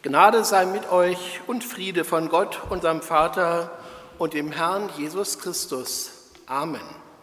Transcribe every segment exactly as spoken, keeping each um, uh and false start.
Gnade sei mit euch und Friede von Gott, unserem Vater und dem Herrn Jesus Christus. Amen.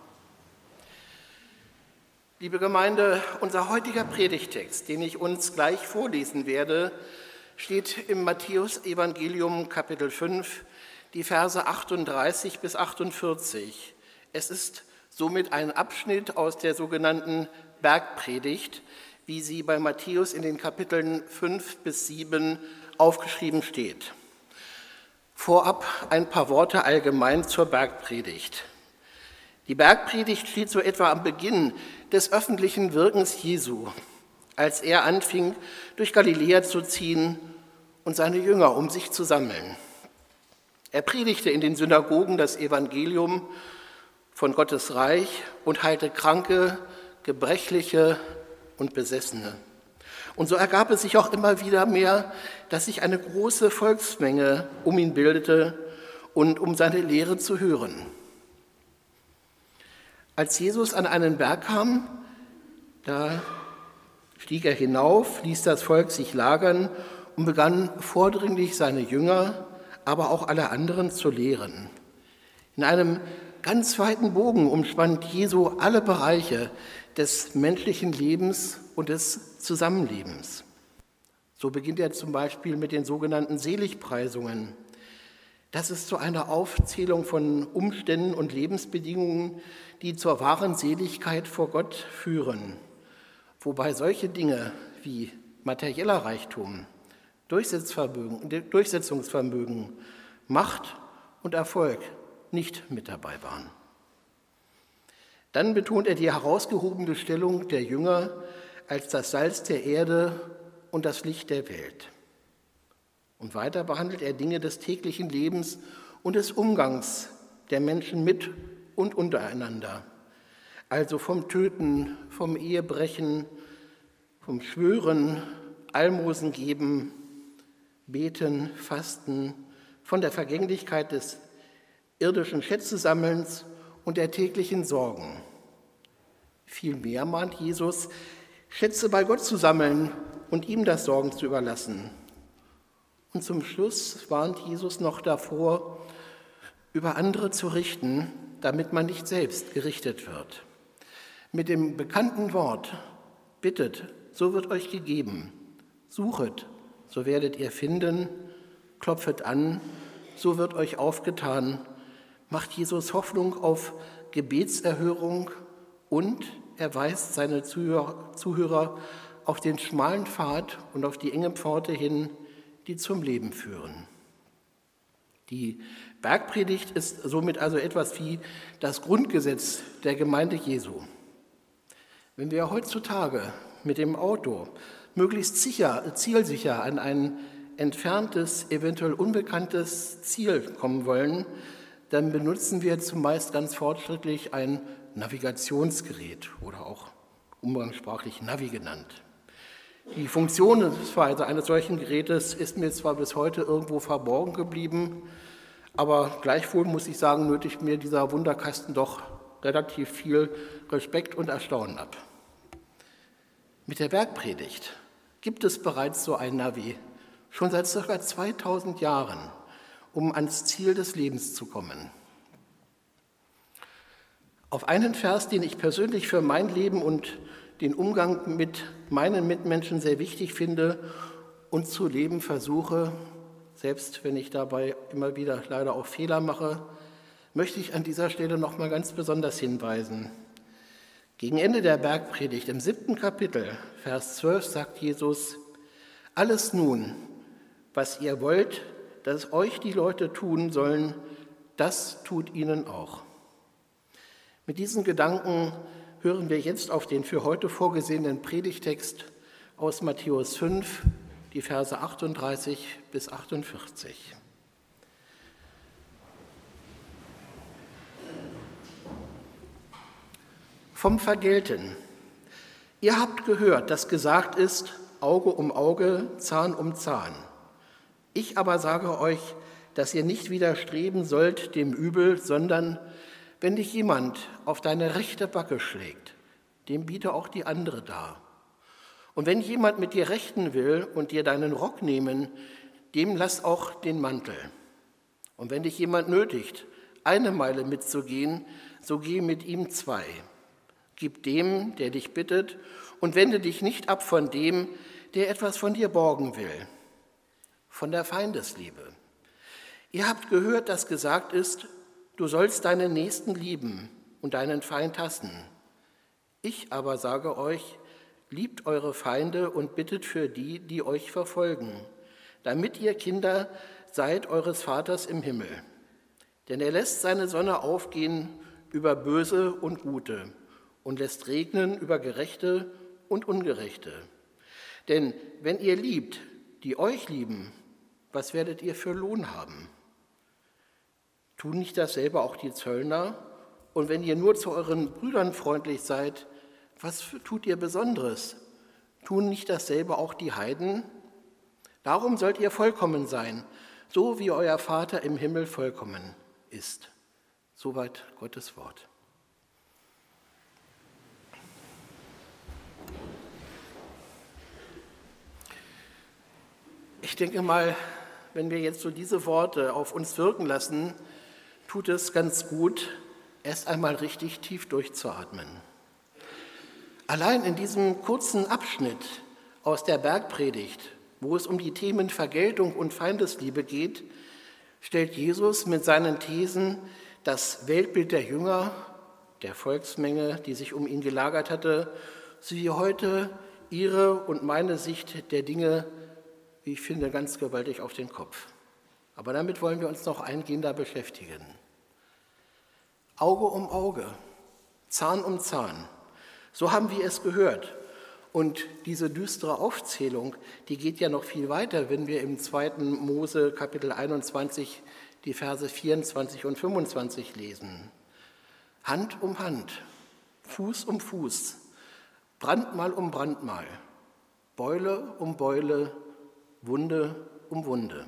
Liebe Gemeinde, unser heutiger Predigtext, den ich uns gleich vorlesen werde, steht im Matthäus-Evangelium Kapitel fünf, die Verse achtunddreißig bis achtundvierzig. Es ist somit ein Abschnitt aus der sogenannten Bergpredigt, wie sie bei Matthäus in den Kapiteln fünf bis sieben aufgeschrieben steht. Vorab ein paar Worte allgemein zur Bergpredigt. Die Bergpredigt steht so etwa am Beginn des öffentlichen Wirkens Jesu, als er anfing, durch Galiläa zu ziehen und seine Jünger um sich zu sammeln. Er predigte in den Synagogen das Evangelium von Gottes Reich und heilte Kranke, Gebrechliche und Besessene. Und so ergab es sich auch immer wieder mehr, dass sich eine große Volksmenge um ihn bildete und um seine Lehre zu hören. Als Jesus an einen Berg kam, da stieg er hinauf, ließ das Volk sich lagern und begann vordringlich seine Jünger, aber auch alle anderen zu lehren. In einem ganz weiten Bogen umspannt Jesu alle Bereiche des menschlichen Lebens und des Zusammenlebens. So beginnt er zum Beispiel mit den sogenannten Seligpreisungen. Das ist so eine Aufzählung von Umständen und Lebensbedingungen, die zur wahren Seligkeit vor Gott führen, wobei solche Dinge wie materieller Reichtum, Durchsetzungsvermögen, Durchsetzungsvermögen, Macht und Erfolg nicht mit dabei waren. Dann betont er die herausgehobene Stellung der Jünger als das Salz der Erde und das Licht der Welt. Und weiter behandelt er Dinge des täglichen Lebens und des Umgangs der Menschen mit und untereinander. Also vom Töten, vom Ehebrechen, vom Schwören, Almosen geben, Beten, Fasten, von der Vergänglichkeit des irdischen Schätzesammelns und der täglichen Sorgen. Vielmehr mahnt Jesus, Schätze bei Gott zu sammeln und ihm das Sorgen zu überlassen. Und zum Schluss warnt Jesus noch davor, über andere zu richten, damit man nicht selbst gerichtet wird. Mit dem bekannten Wort, bittet, so wird euch gegeben, suchet, so werdet ihr finden, klopfet an, so wird euch aufgetan, macht Jesus Hoffnung auf Gebetserhörung und er weist seine Zuhörer auf den schmalen Pfad und auf die enge Pforte hin, die zum Leben führen. Die Bergpredigt ist somit also etwas wie das Grundgesetz der Gemeinde Jesu. Wenn wir heutzutage mit dem Auto möglichst sicher, zielsicher an ein entferntes, eventuell unbekanntes Ziel kommen wollen, dann benutzen wir zumeist ganz fortschrittlich ein Navigationsgerät oder auch umgangssprachlich Navi genannt. Die Funktionsweise eines solchen Gerätes ist mir zwar bis heute irgendwo verborgen geblieben, aber gleichwohl muss ich sagen, nötigt mir dieser Wunderkasten doch relativ viel Respekt und Erstaunen ab. Mit der Bergpredigt gibt es bereits so ein Navi, schon seit ca. zweitausend Jahren, um ans Ziel des Lebens zu kommen. Auf einen Vers, den ich persönlich für mein Leben und den Umgang mit meinen Mitmenschen sehr wichtig finde und zu leben versuche, selbst wenn ich dabei immer wieder leider auch Fehler mache, möchte ich an dieser Stelle noch mal ganz besonders hinweisen. Gegen Ende der Bergpredigt im siebten Kapitel, Vers zwölf, sagt Jesus, alles nun, was ihr wollt, dass euch die Leute tun sollen, das tut ihnen auch. Mit diesen Gedanken hören wir jetzt auf den für heute vorgesehenen Predigtext aus Matthäus fünf, die Verse achtunddreißig bis achtundvierzig. Vom Vergelten. Ihr habt gehört, dass gesagt ist, Auge um Auge, Zahn um Zahn. Ich aber sage euch, dass ihr nicht widerstreben sollt dem Übel, sondern wenn dich jemand auf deine rechte Backe schlägt, dem biete auch die andere dar. Und wenn jemand mit dir rechten will und dir deinen Rock nehmen, dem lass auch den Mantel. Und wenn dich jemand nötigt, eine Meile mitzugehen, so geh mit ihm zwei. Gib dem, der dich bittet, und wende dich nicht ab von dem, der etwas von dir borgen will. Von der Feindesliebe. Ihr habt gehört, dass gesagt ist, du sollst deinen Nächsten lieben und deinen Feind hassen. Ich aber sage euch, liebt eure Feinde und bittet für die, die euch verfolgen, damit ihr Kinder seid eures Vaters im Himmel. Denn er lässt seine Sonne aufgehen über Böse und Gute und lässt regnen über Gerechte und Ungerechte. Denn wenn ihr liebt, die euch lieben, was werdet ihr für Lohn haben? Tun nicht dasselbe auch die Zöllner? Und wenn ihr nur zu euren Brüdern freundlich seid, was tut ihr Besonderes? Tun nicht dasselbe auch die Heiden? Darum sollt ihr vollkommen sein, so wie euer Vater im Himmel vollkommen ist. Soweit Gottes Wort. Ich denke mal, wenn wir jetzt so diese Worte auf uns wirken lassen, tut es ganz gut, erst einmal richtig tief durchzuatmen. Allein in diesem kurzen Abschnitt aus der Bergpredigt, wo es um die Themen Vergeltung und Feindesliebe geht, stellt Jesus mit seinen Thesen das Weltbild der Jünger, der Volksmenge, die sich um ihn gelagert hatte, sowie heute ihre und meine Sicht der Dinge, wie ich finde, ganz gewaltig auf den Kopf. Aber damit wollen wir uns noch eingehender beschäftigen. Auge um Auge, Zahn um Zahn, so haben wir es gehört. Und diese düstere Aufzählung, die geht ja noch viel weiter, wenn wir im zweiten Mose Kapitel einundzwanzig die Verse vierundzwanzig und fünfundzwanzig lesen. Hand um Hand, Fuß um Fuß, Brandmal um Brandmal, Beule um Beule, Wunde um Wunde.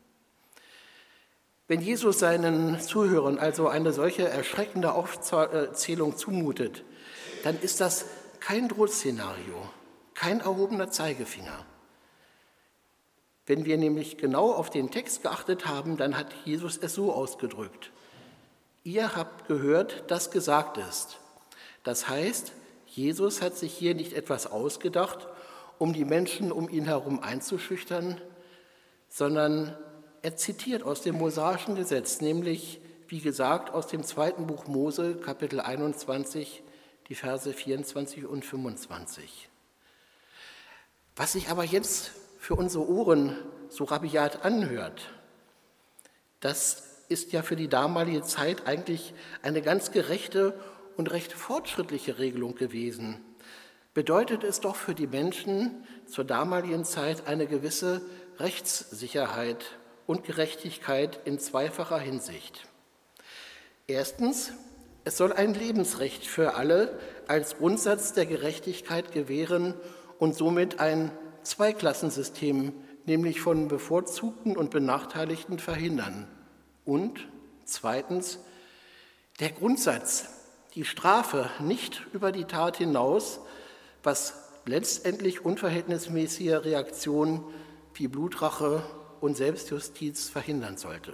Wenn Jesus seinen Zuhörern also eine solche erschreckende Aufzählung zumutet, dann ist das kein Drohszenario, kein erhobener Zeigefinger. Wenn wir nämlich genau auf den Text geachtet haben, dann hat Jesus es so ausgedrückt. Ihr habt gehört, dass gesagt ist. Das heißt, Jesus hat sich hier nicht etwas ausgedacht, um die Menschen um ihn herum einzuschüchtern, sondern er zitiert aus dem mosaischen Gesetz, nämlich, wie gesagt, aus dem zweiten Buch Mose, Kapitel einundzwanzig, die Verse vierundzwanzig und fünfundzwanzig. Was sich aber jetzt für unsere Ohren so rabiat anhört, das ist ja für die damalige Zeit eigentlich eine ganz gerechte und recht fortschrittliche Regelung gewesen. Bedeutet es doch für die Menschen zur damaligen Zeit eine gewisse Rechtssicherheit und Gerechtigkeit in zweifacher Hinsicht. Erstens, es soll ein Lebensrecht für alle als Grundsatz der Gerechtigkeit gewähren und somit ein Zweiklassensystem, nämlich von Bevorzugten und Benachteiligten, verhindern. Und zweitens, der Grundsatz, die Strafe nicht über die Tat hinaus, was letztendlich unverhältnismäßige Reaktionen wie Blutrache und Selbstjustiz verhindern sollte.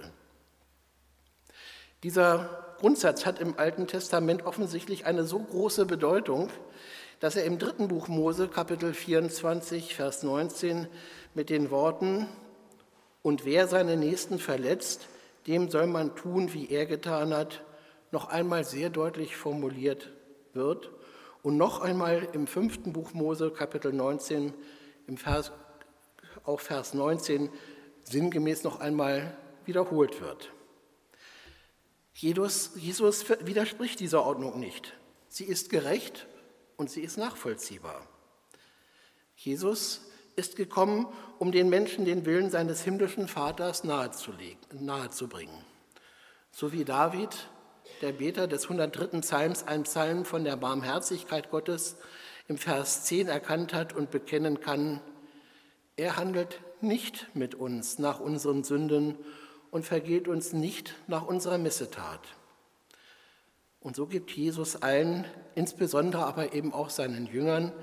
Dieser Grundsatz hat im Alten Testament offensichtlich eine so große Bedeutung, dass er im dritten Buch Mose, Kapitel vierundzwanzig, Vers neunzehn, mit den Worten: Und wer seinen Nächsten verletzt, dem soll man tun, wie er getan hat, noch einmal sehr deutlich formuliert wird und noch einmal im fünften Buch Mose, Kapitel neunzehn, im Vers, auch Vers neunzehn, sinngemäß noch einmal wiederholt wird. Jesus, Jesus widerspricht dieser Ordnung nicht. Sie ist gerecht und sie ist nachvollziehbar. Jesus ist gekommen, um den Menschen den Willen seines himmlischen Vaters nahezulegen, nahezubringen. So wie David, der Beter des hundertdritten Psalms, einen Psalm von der Barmherzigkeit Gottes im Vers zehn erkannt hat und bekennen kann: Er handelt nicht mit uns nach unseren Sünden und vergilt uns nicht nach unserer Missetat. Und so gibt Jesus allen, insbesondere aber eben auch seinen Jüngern,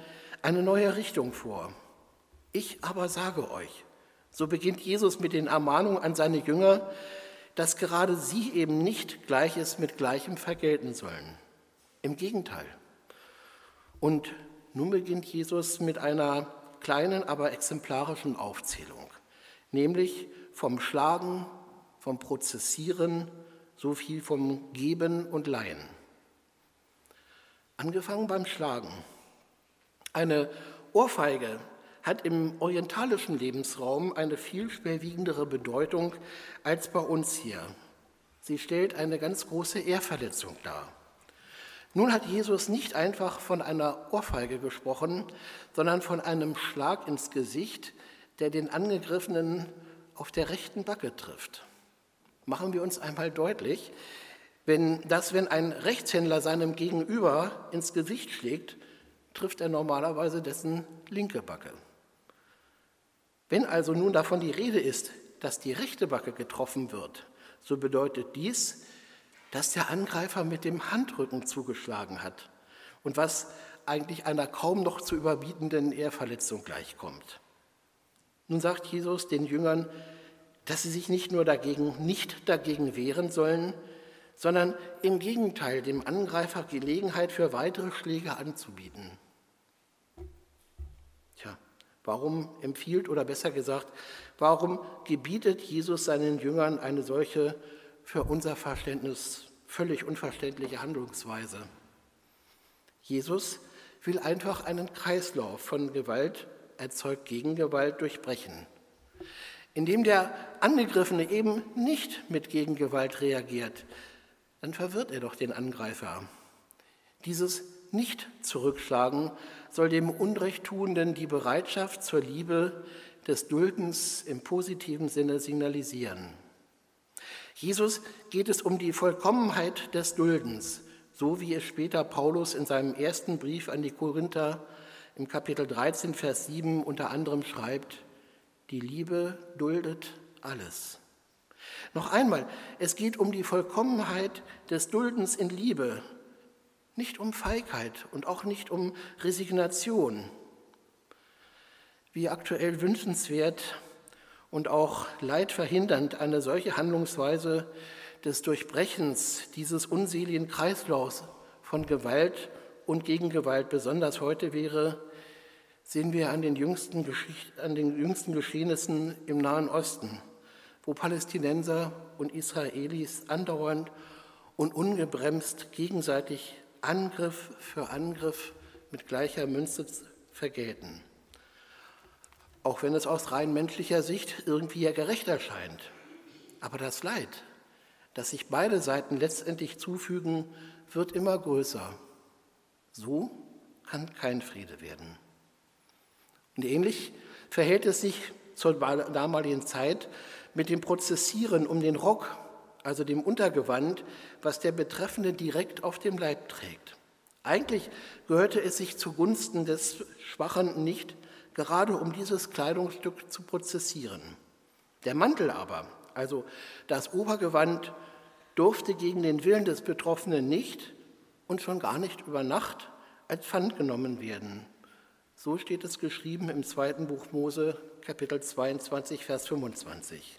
eine neue Richtung vor. Ich aber sage euch, so beginnt Jesus mit den Ermahnungen an seine Jünger, dass gerade sie eben nicht Gleiches mit Gleichem vergelten sollen. Im Gegenteil. Und nun beginnt Jesus mit einer kleinen, aber exemplarischen Aufzählung, nämlich vom Schlagen, vom Prozessieren, so viel vom Geben und Leihen. Angefangen beim Schlagen. Eine Ohrfeige hat im orientalischen Lebensraum eine viel schwerwiegendere Bedeutung als bei uns hier. Sie stellt eine ganz große Ehrverletzung dar. Nun hat Jesus nicht einfach von einer Ohrfeige gesprochen, sondern von einem Schlag ins Gesicht, der den Angegriffenen auf der rechten Backe trifft. Machen wir uns einmal deutlich, wenn, dass wenn ein Rechtshändler seinem Gegenüber ins Gesicht schlägt, trifft er normalerweise dessen linke Backe. Wenn also nun davon die Rede ist, dass die rechte Backe getroffen wird, so bedeutet dies, dass der Angreifer mit dem Handrücken zugeschlagen hat und was eigentlich einer kaum noch zu überbietenden Ehrverletzung gleichkommt. Nun sagt Jesus den Jüngern, dass sie sich nicht nur dagegen, nicht dagegen wehren sollen, sondern im Gegenteil dem Angreifer Gelegenheit für weitere Schläge anzubieten. Tja, warum empfiehlt oder besser gesagt, warum gebietet Jesus seinen Jüngern eine solche für unser Verständnis völlig unverständliche Handlungsweise? Jesus will einfach einen Kreislauf von Gewalt erzeugt Gegengewalt durchbrechen, indem der Angegriffene eben nicht mit Gegengewalt reagiert, dann verwirrt er doch den Angreifer. Dieses Nicht-Zurückschlagen soll dem Unrechttuenden die Bereitschaft zur Liebe des Duldens im positiven Sinne signalisieren. Jesus geht es um die Vollkommenheit des Duldens, so wie es später Paulus in seinem ersten Brief an die Korinther im Kapitel dreizehn, Vers sieben unter anderem schreibt: Die Liebe duldet alles. Noch einmal, es geht um die Vollkommenheit des Duldens in Liebe, nicht um Feigheit und auch nicht um Resignation. Wie aktuell wünschenswert und auch leidverhindernd eine solche Handlungsweise des Durchbrechens dieses unseligen Kreislaufs von Gewalt und Gegengewalt besonders heute wäre, sehen wir an den jüngsten, Geschicht- an den jüngsten Geschehnissen im Nahen Osten, wo Palästinenser und Israelis andauernd und ungebremst gegenseitig Angriff für Angriff mit gleicher Münze vergelten. Auch wenn es aus rein menschlicher Sicht irgendwie ja gerecht erscheint. Aber das Leid, das sich beide Seiten letztendlich zufügen, wird immer größer. So kann kein Friede werden. Und ähnlich verhält es sich zur damaligen Zeit mit dem Prozessieren um den Rock, also dem Untergewand, was der Betreffende direkt auf dem Leib trägt. Eigentlich gehörte es sich zugunsten des Schwachen nicht, gerade um dieses Kleidungsstück zu prozessieren. Der Mantel aber, also das Obergewand, durfte gegen den Willen des Betroffenen nicht und schon gar nicht über Nacht als Pfand genommen werden. So steht es geschrieben im zweiten Buch Mose, Kapitel zweiundzwanzig, Vers fünfundzwanzig.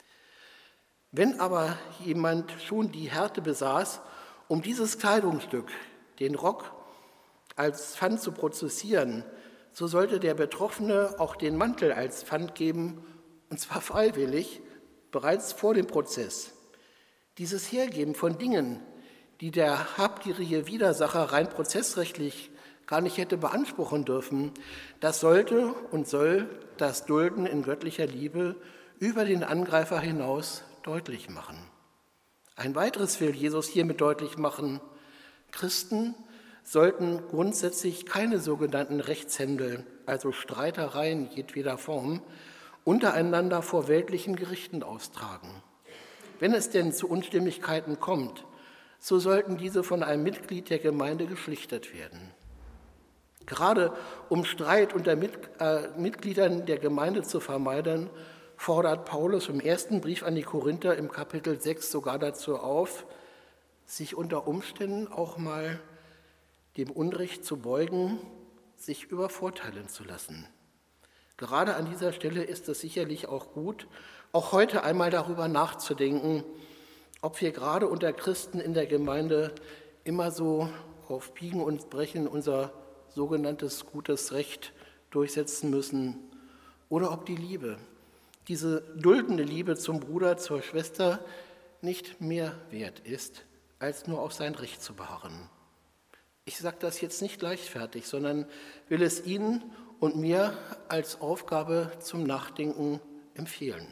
Wenn aber jemand schon die Härte besaß, um dieses Kleidungsstück, den Rock, als Pfand zu prozessieren, so sollte der Betroffene auch den Mantel als Pfand geben, und zwar freiwillig, bereits vor dem Prozess. Dieses Hergeben von Dingen, die der habgierige Widersacher rein prozessrechtlich gar nicht hätte beanspruchen dürfen, das sollte und soll das Dulden in göttlicher Liebe über den Angreifer hinaus deutlich machen. Ein weiteres will Jesus hiermit deutlich machen: Christen sollten grundsätzlich keine sogenannten Rechtshändel, also Streitereien jedweder Form, untereinander vor weltlichen Gerichten austragen. Wenn es denn zu Unstimmigkeiten kommt, so sollten diese von einem Mitglied der Gemeinde geschlichtet werden. Gerade um Streit unter Mit, äh, Mitgliedern der Gemeinde zu vermeiden, fordert Paulus im ersten Brief an die Korinther im Kapitel sechs sogar dazu auf, sich unter Umständen auch mal dem Unrecht zu beugen, sich übervorteilen zu lassen. Gerade an dieser Stelle ist es sicherlich auch gut, auch heute einmal darüber nachzudenken, ob wir gerade unter Christen in der Gemeinde immer so auf Biegen und Brechen unser sogenanntes gutes Recht durchsetzen müssen oder ob die Liebe, diese duldende Liebe zum Bruder, zur Schwester nicht mehr wert ist, als nur auf sein Recht zu beharren. Ich sage das jetzt nicht leichtfertig, sondern will es Ihnen und mir als Aufgabe zum Nachdenken empfehlen.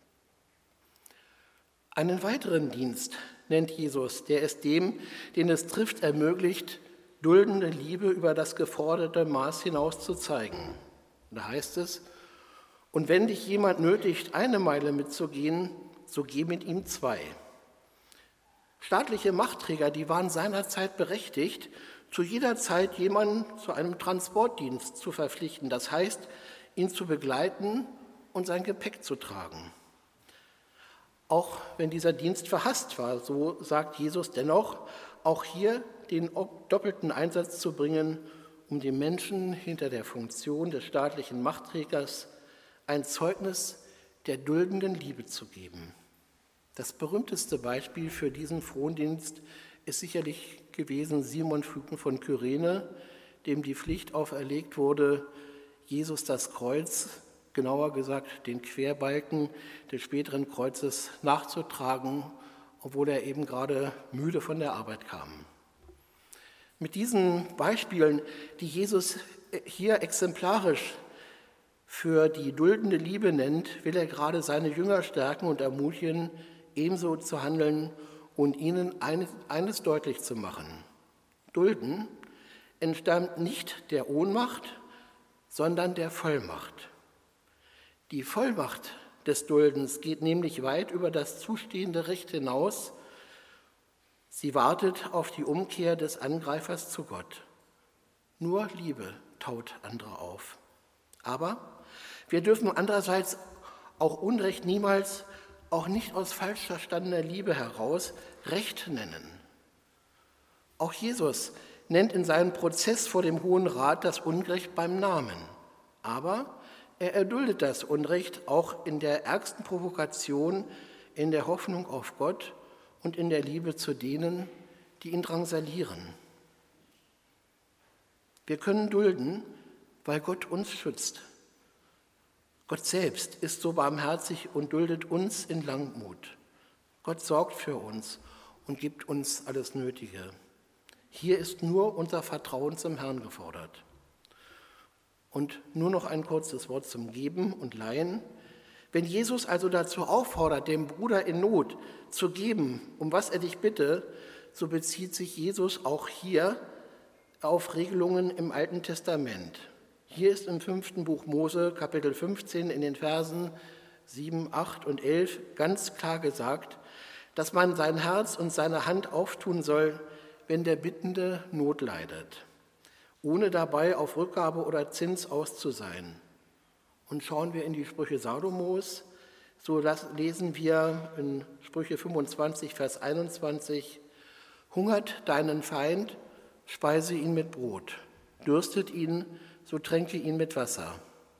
Einen weiteren Dienst nennt Jesus, der es dem, den es trifft, ermöglicht, duldende Liebe über das geforderte Maß hinaus zu zeigen. Da heißt es, und wenn dich jemand nötigt, eine Meile mitzugehen, so geh mit ihm zwei. Staatliche Machtträger, die waren seinerzeit berechtigt, zu jeder Zeit jemanden zu einem Transportdienst zu verpflichten, das heißt, ihn zu begleiten und sein Gepäck zu tragen. Auch wenn dieser Dienst verhasst war, so sagt Jesus dennoch, auch hier den doppelten Einsatz zu bringen, um den Menschen hinter der Funktion des staatlichen Machtträgers ein Zeugnis der duldenden Liebe zu geben. Das berühmteste Beispiel für diesen Frondienst ist sicherlich gewesen Simon von Kyrene, dem die Pflicht auferlegt wurde, Jesus das Kreuz, genauer gesagt den Querbalken des späteren Kreuzes nachzutragen, obwohl er eben gerade müde von der Arbeit kam. Mit diesen Beispielen, die Jesus hier exemplarisch für die duldende Liebe nennt, will er gerade seine Jünger stärken und ermutigen, ebenso zu handeln und ihnen eines, eines deutlich zu machen. Dulden entstammt nicht der Ohnmacht, sondern der Vollmacht. Die Vollmacht des Duldens geht nämlich weit über das zustehende Recht hinaus. Sie wartet auf die Umkehr des Angreifers zu Gott. Nur Liebe taut andere auf. Aber wir dürfen andererseits auch Unrecht niemals, auch nicht aus falsch verstandener Liebe heraus, Recht nennen. Auch Jesus nennt in seinem Prozess vor dem Hohen Rat das Unrecht beim Namen. Aber er erduldet das Unrecht auch in der ärgsten Provokation, in der Hoffnung auf Gott und in der Liebe zu denen, die ihn drangsalieren. Wir können dulden, weil Gott uns schützt. Gott selbst ist so barmherzig und duldet uns in Langmut. Gott sorgt für uns und gibt uns alles Nötige. Hier ist nur unser Vertrauen zum Herrn gefordert. Und nur noch ein kurzes Wort zum Geben und Leihen. Wenn Jesus also dazu auffordert, dem Bruder in Not zu geben, um was er dich bitte, so bezieht sich Jesus auch hier auf Regelungen im Alten Testament. Hier ist im fünften Buch Mose, Kapitel fünfzehn, in den Versen sieben, acht und elf ganz klar gesagt, dass man sein Herz und seine Hand auftun soll, wenn der Bittende Not leidet, ohne dabei auf Rückgabe oder Zins aus zu sein. Und schauen wir in die Sprüche Salomos, so lesen wir in Sprüche fünfundzwanzig, Vers einundzwanzig, hungert deinen Feind, speise ihn mit Brot, dürstet ihn, so tränke ihn mit Wasser.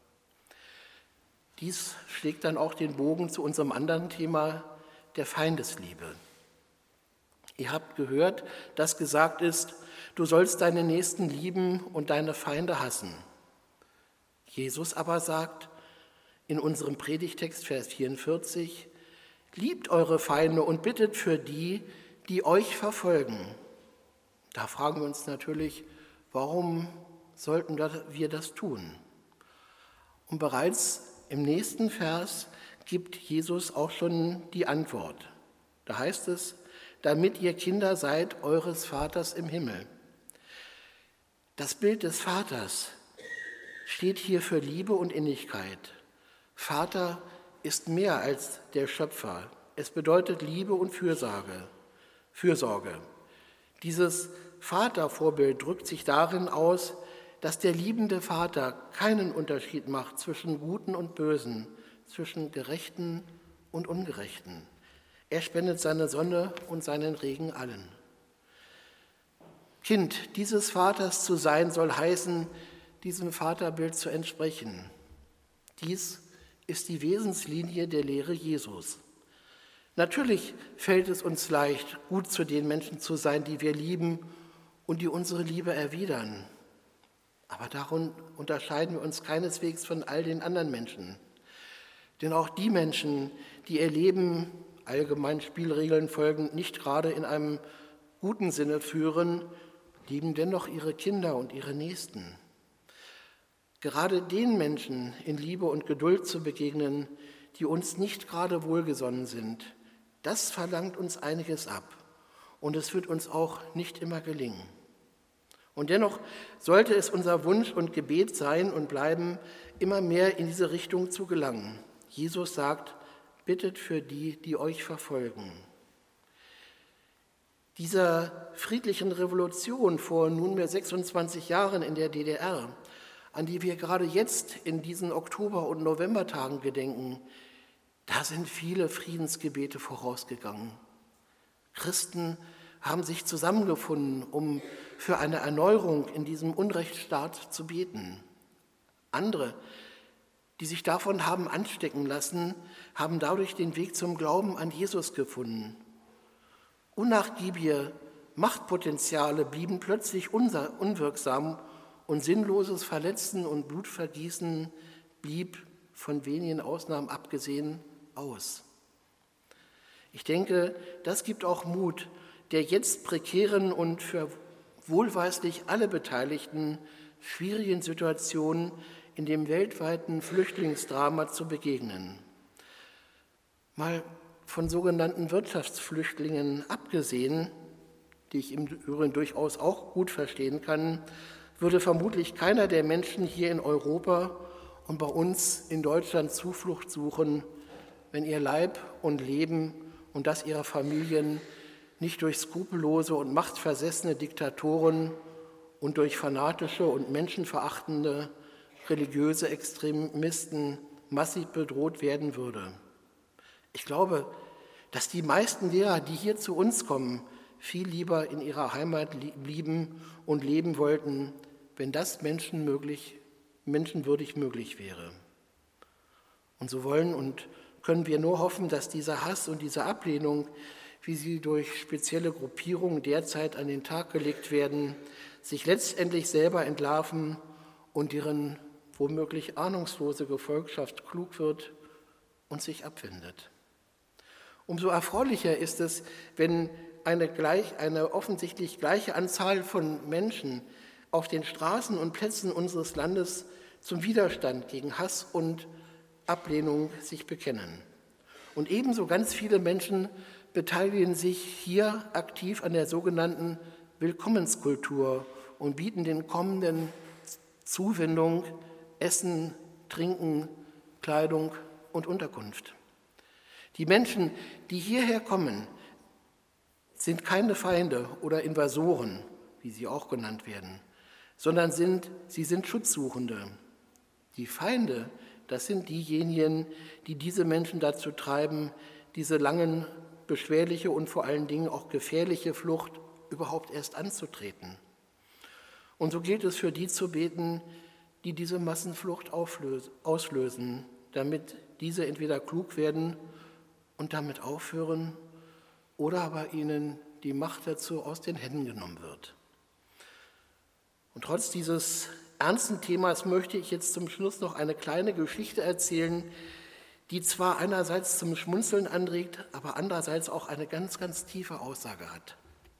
Dies schlägt dann auch den Bogen zu unserem anderen Thema, der Feindesliebe. Ihr habt gehört, dass gesagt ist, du sollst deine Nächsten lieben und deine Feinde hassen. Jesus aber sagt in unserem Predigtext, Vers vierundvierzig, liebt eure Feinde und bittet für die, die euch verfolgen. Da fragen wir uns natürlich, warum sollten wir das tun? Und bereits im nächsten Vers gibt Jesus auch schon die Antwort. Da heißt es, damit ihr Kinder seid eures Vaters im Himmel. Das Bild des Vaters steht hier für Liebe und Innigkeit. Vater ist mehr als der Schöpfer. Es bedeutet Liebe und Fürsorge. Fürsorge. Dieses Vatervorbild drückt sich darin aus, dass der liebende Vater keinen Unterschied macht zwischen Guten und Bösen, zwischen Gerechten und Ungerechten. Er spendet seine Sonne und seinen Regen allen. Kind dieses Vaters zu sein, soll heißen, diesem Vaterbild zu entsprechen. Dies ist die Wesenslinie der Lehre Jesus. Natürlich fällt es uns leicht, gut zu den Menschen zu sein, die wir lieben und die unsere Liebe erwidern. Aber darin unterscheiden wir uns keineswegs von all den anderen Menschen. Denn auch die Menschen, die ihr Leben allgemeinen Spielregeln folgend nicht gerade in einem guten Sinne führen, lieben dennoch ihre Kinder und ihre Nächsten. Gerade den Menschen in Liebe und Geduld zu begegnen, die uns nicht gerade wohlgesonnen sind, das verlangt uns einiges ab und es wird uns auch nicht immer gelingen. Und dennoch sollte es unser Wunsch und Gebet sein und bleiben, immer mehr in diese Richtung zu gelangen. Jesus sagt, bittet für die, die euch verfolgen. Dieser friedlichen Revolution vor nunmehr sechsundzwanzig Jahren in der D D R, an die wir gerade jetzt in diesen Oktober- und Novembertagen gedenken, da sind viele Friedensgebete vorausgegangen. Christen haben sich zusammengefunden, um für eine Erneuerung in diesem Unrechtsstaat zu beten. Andere, die sich davon haben anstecken lassen, haben dadurch den Weg zum Glauben an Jesus gefunden. Unnachgiebige Machtpotenziale blieben plötzlich unwirksam und sinnloses Verletzen und Blutvergießen blieb von wenigen Ausnahmen abgesehen aus. Ich denke, das gibt auch Mut, der jetzt prekären und für wohlweislich alle Beteiligten schwierigen Situation in dem weltweiten Flüchtlingsdrama zu begegnen. Mal von sogenannten Wirtschaftsflüchtlingen abgesehen, die ich im Übrigen durchaus auch gut verstehen kann, würde vermutlich keiner der Menschen hier in Europa und bei uns in Deutschland Zuflucht suchen, wenn ihr Leib und Leben und das ihrer Familien nicht durch skrupellose und machtversessene Diktatoren und durch fanatische und menschenverachtende religiöse Extremisten massiv bedroht werden würde. Ich glaube, dass die meisten Lehrer, die hier zu uns kommen, viel lieber in ihrer Heimat blieben und leben wollten, wenn das Menschen möglich, menschenwürdig möglich wäre. Und so wollen und können wir nur hoffen, dass dieser Hass und diese Ablehnung, wie sie durch spezielle Gruppierungen derzeit an den Tag gelegt werden, sich letztendlich selber entlarven und deren womöglich ahnungslose Gefolgschaft klug wird und sich abwendet. Umso erfreulicher ist es, wenn eine, gleich, eine offensichtlich gleiche Anzahl von Menschen auf den Straßen und Plätzen unseres Landes zum Widerstand gegen Hass und Ablehnung sich bekennen. Und ebenso ganz viele Menschen beteiligen sich hier aktiv an der sogenannten Willkommenskultur und bieten den Kommenden Zuwendung, Essen, Trinken, Kleidung und Unterkunft. Die Menschen, die hierher kommen, sind keine Feinde oder Invasoren, wie sie auch genannt werden, sondern sind, sie sind Schutzsuchende. Die Feinde, das sind diejenigen, die diese Menschen dazu treiben, diese langen, beschwerliche und vor allen Dingen auch gefährliche Flucht überhaupt erst anzutreten. Und so gilt es für die zu beten, die diese Massenflucht auslösen, damit diese entweder klug werden und damit aufhören oder aber ihnen die Macht dazu aus den Händen genommen wird. Und trotz dieses ernsten Themas möchte ich jetzt zum Schluss noch eine kleine Geschichte erzählen, die zwar einerseits zum Schmunzeln anregt, aber andererseits auch eine ganz, ganz tiefe Aussage hat.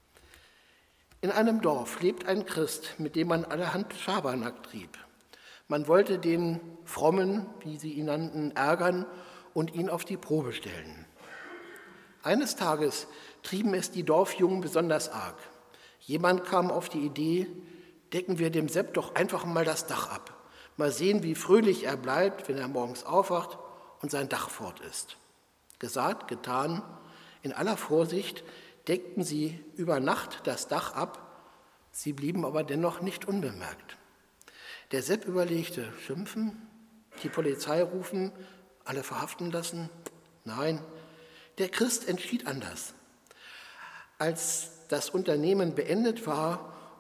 In einem Dorf lebt ein Christ, mit dem man allerhand Schabernack trieb. Man wollte den Frommen, wie sie ihn nannten, ärgern und ihn auf die Probe stellen. Eines Tages trieben es die Dorfjungen besonders arg. Jemand kam auf die Idee, decken wir dem Sepp doch einfach mal das Dach ab. Mal sehen, wie fröhlich er bleibt, wenn er morgens aufwacht und sein Dach fort ist. Gesagt, getan, in aller Vorsicht deckten sie über Nacht das Dach ab, sie blieben aber dennoch nicht unbemerkt. Der Sepp überlegte, schimpfen, die Polizei rufen, alle verhaften lassen? Nein, der Christ entschied anders. Als das Unternehmen beendet war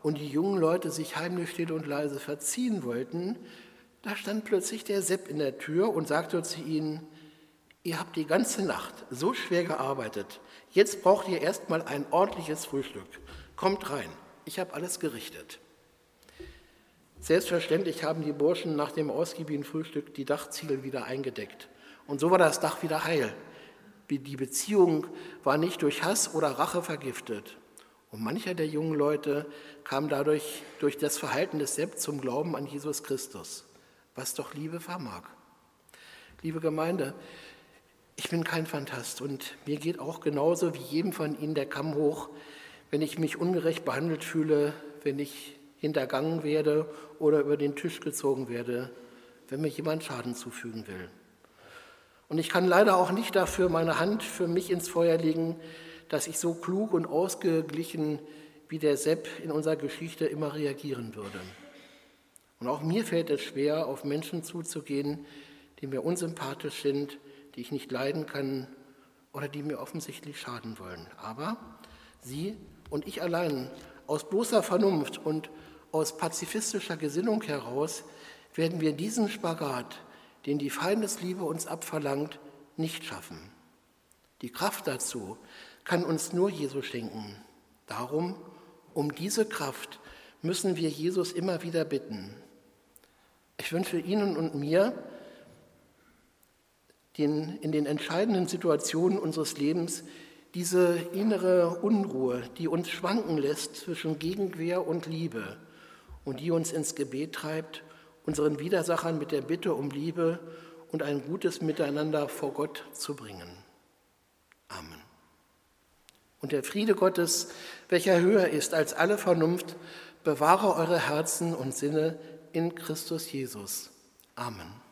und die jungen Leute sich heimlich still und leise verziehen wollten, da stand plötzlich der Sepp in der Tür und sagte zu ihnen: Ihr habt die ganze Nacht so schwer gearbeitet, jetzt braucht ihr erstmal ein ordentliches Frühstück. Kommt rein, ich habe alles gerichtet. Selbstverständlich haben die Burschen nach dem ausgiebigen Frühstück die Dachziegel wieder eingedeckt. Und so war das Dach wieder heil. Die Beziehung war nicht durch Hass oder Rache vergiftet. Und mancher der jungen Leute kam dadurch durch das Verhalten des Sepp zum Glauben an Jesus Christus, was doch Liebe vermag. Liebe Gemeinde, ich bin kein Phantast und mir geht auch genauso wie jedem von Ihnen der Kamm hoch, wenn ich mich ungerecht behandelt fühle, wenn ich hintergangen werde oder über den Tisch gezogen werde, wenn mir jemand Schaden zufügen will. Und ich kann leider auch nicht dafür meine Hand für mich ins Feuer legen, dass ich so klug und ausgeglichen wie der Sepp in unserer Geschichte immer reagieren würde. Und auch mir fällt es schwer, auf Menschen zuzugehen, die mir unsympathisch sind, die ich nicht leiden kann oder die mir offensichtlich schaden wollen. Aber Sie und ich allein, aus bloßer Vernunft und aus pazifistischer Gesinnung heraus, werden wir diesen Spagat, den die Feindesliebe uns abverlangt, nicht schaffen. Die Kraft dazu kann uns nur Jesus schenken. Darum, um diese Kraft, müssen wir Jesus immer wieder bitten. Ich wünsche Ihnen und mir, den, in den entscheidenden Situationen unseres Lebens, diese innere Unruhe, die uns schwanken lässt zwischen Gegenwehr und Liebe und die uns ins Gebet treibt, unseren Widersachern mit der Bitte um Liebe und ein gutes Miteinander vor Gott zu bringen. Amen. Und der Friede Gottes, welcher höher ist als alle Vernunft, bewahre eure Herzen und Sinne in Christus Jesus. Amen.